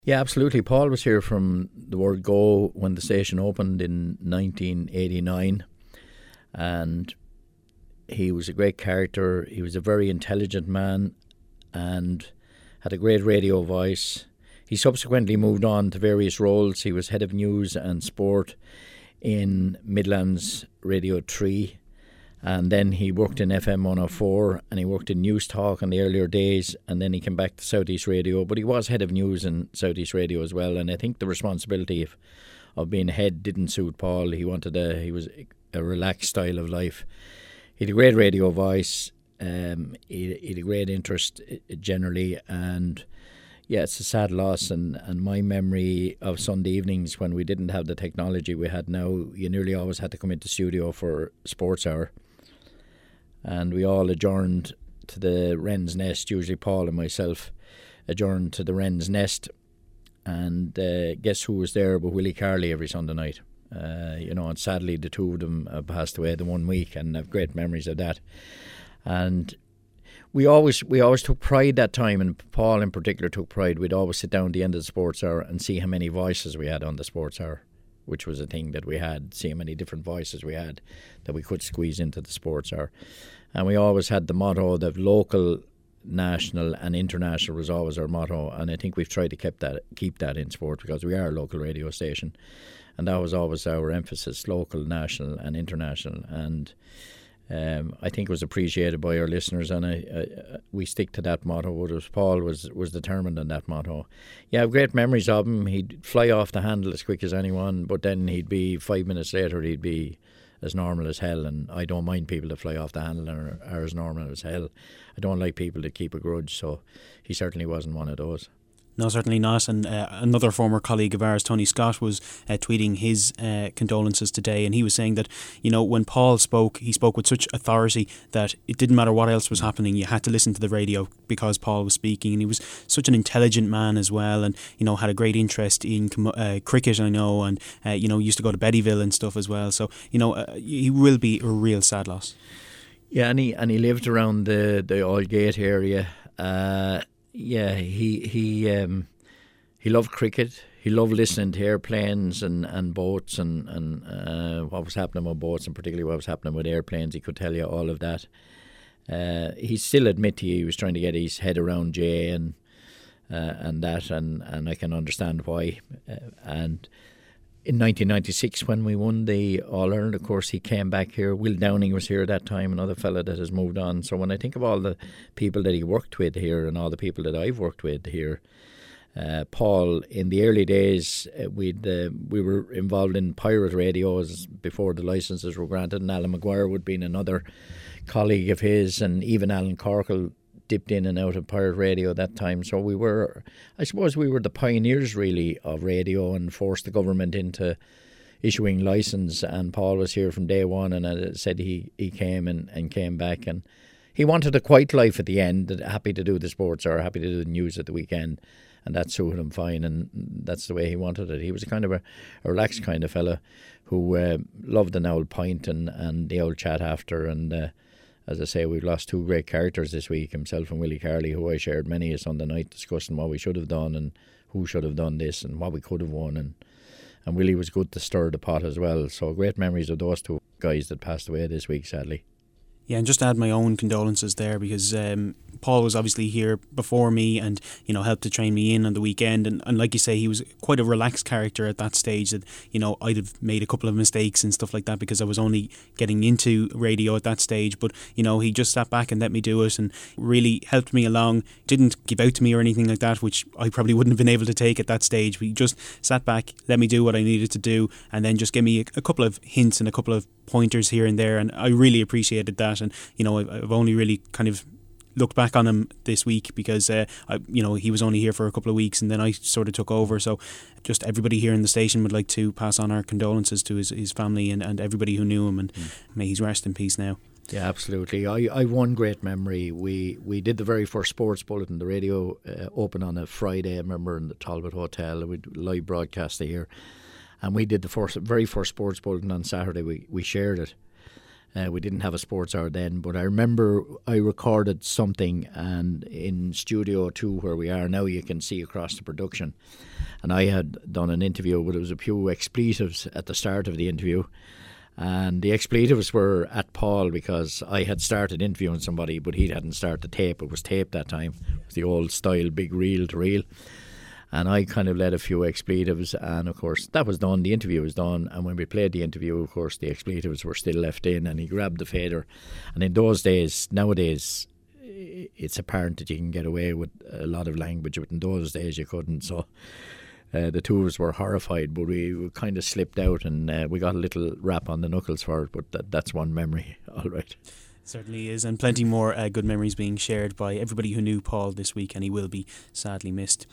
Yeah, absolutely. Paul was here from the word go when the station opened in 1989, and he was a great character. He was a very intelligent man and had a great radio voice. He subsequently moved on to various roles. He was head of news and sport in Midlands Radio 3, and then he worked in FM 104, and he worked in News Talk in the earlier days, and then he came back to South East Radio. But he was head of news in South East Radio as well, and I think the responsibility of being head didn't suit Paul. He was a relaxed style of life. He had a great radio voice. He had a great interest generally, and yeah, it's a sad loss. And my memory of Sunday evenings when we didn't have the technology we had now, you nearly always had to come into studio for Sports Hour, and we all adjourned to the Wren's Nest. Usually Paul and myself adjourned to the Wren's Nest, and guess who was there but Willie Carley every Sunday night. And sadly the two of them passed away the one week, and I have great memories of that. And we always took pride that time, and Paul in particular took pride. We'd always sit down at the end of the Sports Hour and see how many voices we had on the Sports Hour, which was a thing that we had, see how many different voices we had that we could squeeze into the Sports Hour. And we always had the motto that local, national and international was always our motto, and I think we've tried to keep that in sport, because we are a local radio station, and that was always our emphasis: local, national and international. And I think it was appreciated by our listeners, and we stick to that motto. Paul was determined on that motto. Yeah, I have great memories of him. He'd fly off the handle as quick as anyone, but then he'd be 5 minutes later he'd be as normal as hell, and I don't mind people that fly off the handle and are as normal as hell. I don't like people that keep a grudge, so he certainly wasn't one of those. No, certainly not. And another former colleague of ours, Tony Scott, was tweeting his condolences today, and he was saying that, when Paul spoke, he spoke with such authority that it didn't matter what else was happening, you had to listen to the radio because Paul was speaking. And he was such an intelligent man as well, and had a great interest in cricket, I know, and used to go to Bettyville and stuff as well. So he will be a real sad loss. Yeah, and he lived around the Aldgate area. Yeah, he loved cricket. He loved listening to airplanes and boats and what was happening with boats, and particularly what was happening with airplanes. He could tell you all of that. He still admit to you he was trying to get his head around Jay and that, and I can understand why. And in 1996, when we won the All-Ireland, of course, he came back here. Will Downing was here at that time, another fella that has moved on. So when I think of all the people that he worked with here and all the people that I've worked with here, Paul, in the early days, we were involved in pirate radios before the licences were granted, and Alan Maguire would have been another colleague of his, and even Alan Corkle dipped in and out of pirate radio at that time. So I suppose we were the pioneers really of radio, and forced the government into issuing licence, and Paul was here from day one, and as I said, he came and came back, and he wanted a quiet life at the end, happy to do the sports or happy to do the news at the weekend, and that suited him fine, and that's the way he wanted it. He was a kind of a relaxed kind of fella who loved an old pint and the old chat after, and as I say, we've lost two great characters this week, himself and Willie Carley, who I shared many a Sunday night discussing what we should have done and who should have done this and what we could have won, and Willie was good to stir the pot as well. So great memories of those two guys that passed away this week, sadly. Yeah, and just to add my own condolences there, because Paul was obviously here before me and, helped to train me in on the weekend. And like you say, he was quite a relaxed character at that stage that, I'd have made a couple of mistakes and stuff like that because I was only getting into radio at that stage. But, he just sat back and let me do it and really helped me along. Didn't give out to me or anything like that, which I probably wouldn't have been able to take at that stage. But he just sat back, let me do what I needed to do, and then just gave me a couple of hints and a couple of pointers here and there, and I really appreciated that. And I've only really kind of looked back on him this week because he was only here for a couple of weeks and then I sort of took over. So just everybody here in the station would like to pass on our condolences to his family and everybody who knew him, and may he's rest in peace now. Yeah, absolutely. I've one great memory. We did the very first sports bulletin, the radio open on a Friday, I remember, in the Talbot Hotel. We'd live broadcast here, and we did the very first sports bulletin on Saturday. We shared it. We didn't have a sports hour then, but I remember I recorded something, and in Studio 2 where we are now, you can see across the production, and I had done an interview, but it was a few expletives at the start of the interview, and the expletives were at Paul because I had started interviewing somebody, but he hadn't started the tape. It was tape that time. It was the old style, big reel to reel. And I kind of led a few expletives, and of course that was done, the interview was done, and when we played the interview, of course the expletives were still left in, and he grabbed the fader. And in those days, nowadays it's apparent that you can get away with a lot of language, but in those days you couldn't. So the two of us were horrified, but we kind of slipped out, and we got a little rap on the knuckles for it, but that's one memory. All right. Certainly is, and plenty more good memories being shared by everybody who knew Paul this week, and he will be sadly missed.